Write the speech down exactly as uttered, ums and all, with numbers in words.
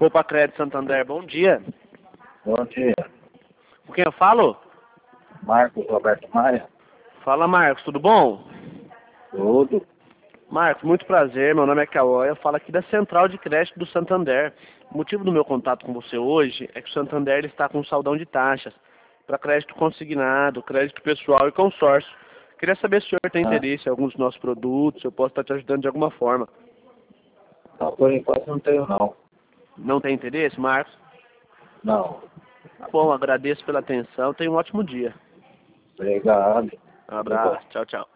Copa Crédito Santander, bom dia. Bom dia. Com quem eu falo? Marcos Roberto Maia. Fala, Marcos, tudo bom? Tudo. Marcos, muito prazer, meu nome é Cauã, eu falo aqui da Central de Crédito do Santander. O motivo do meu contato com você hoje é que o Santander ele está com um saldão de taxas para crédito consignado, crédito pessoal e consórcio. Queria saber se o senhor tem Ah, interesse em alguns dos nossos produtos, se eu posso estar te ajudando de alguma forma. não, por enquanto não tenho não. Não tem interesse, Marcos? Não. Tá bom, agradeço pela atenção, tenha um ótimo dia. Obrigado. Um Tudo bom. abraço, tchau, tchau.